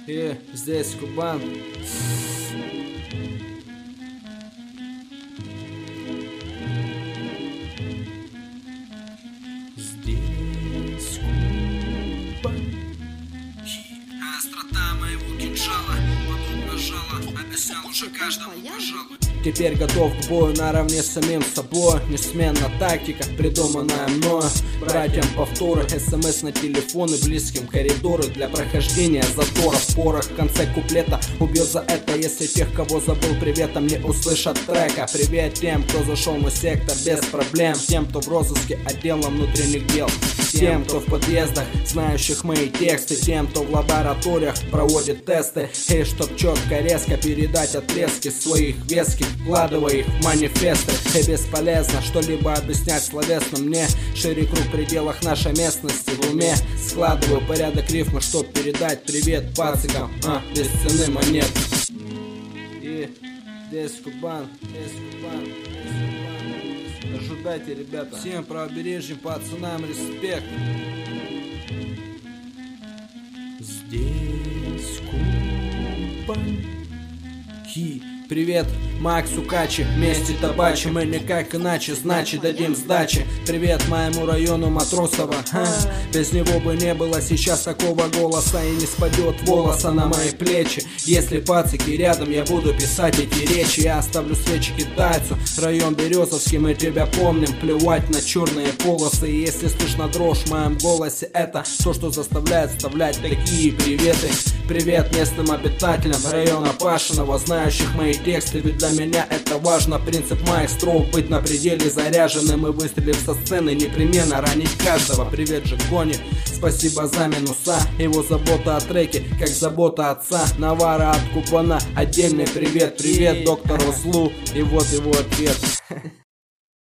И здесь Кубан. Здесь Кубан. Острота моего кинжала подобно жало, объяснял уже каждому, пожалуй. Теперь готов к бою наравне с самим собой. Несменна тактика, придуманная мною. Братьям повторы, смс на телефоны, близким коридоры для прохождения затора в порах. В конце куплета убьет за это, если тех, кого забыл, приветом не услышат трека. Привет тем, кто зашел в мой сектор без проблем. Тем, кто в розыске отдела внутренних дел. Тем, кто в подъездах, знающих мои тексты. Тем, кто в лабораториях проводит тесты. И чтоб четко, резко передать отрезки своих веских, вкладывая их в манифесты. И бесполезно что-либо объяснять словесно мне. Шире круг в пределах нашей местности в уме. Складываю порядок рифмы, чтоб передать привет пацикам, без цены монет. И здесь Кубан, здесь Кубан, здесь Кубан. Ожидайте, ребята. Всем правобережьим пацанам респект. Здесь Кубан. Привет, Максу Качи, вместе табачи, мы никак иначе, значит дадим сдачи. Привет моему району Матросова, без него бы не было сейчас такого голоса. И не спадет волоса на мои плечи. Если пацики рядом, я буду писать эти речи. Я оставлю свечи китайцу, район Березовский, мы тебя помним. Плевать на черные полосы. И если слышно дрожь в моем голосе, это то, что заставляет вставлять такие приветы. Привет местным обитателям района Пашиного, знающих мои тексты, ведь для меня это важно. Принцип моих строк — быть на пределе заряженным и, выстрелив со сцены, непременно ранить каждого. Привет же Кони, спасибо за минуса. Его забота о треке, как забота отца. Навара от Кубана, отдельный привет. Привет доктору Злу, и вот его ответ.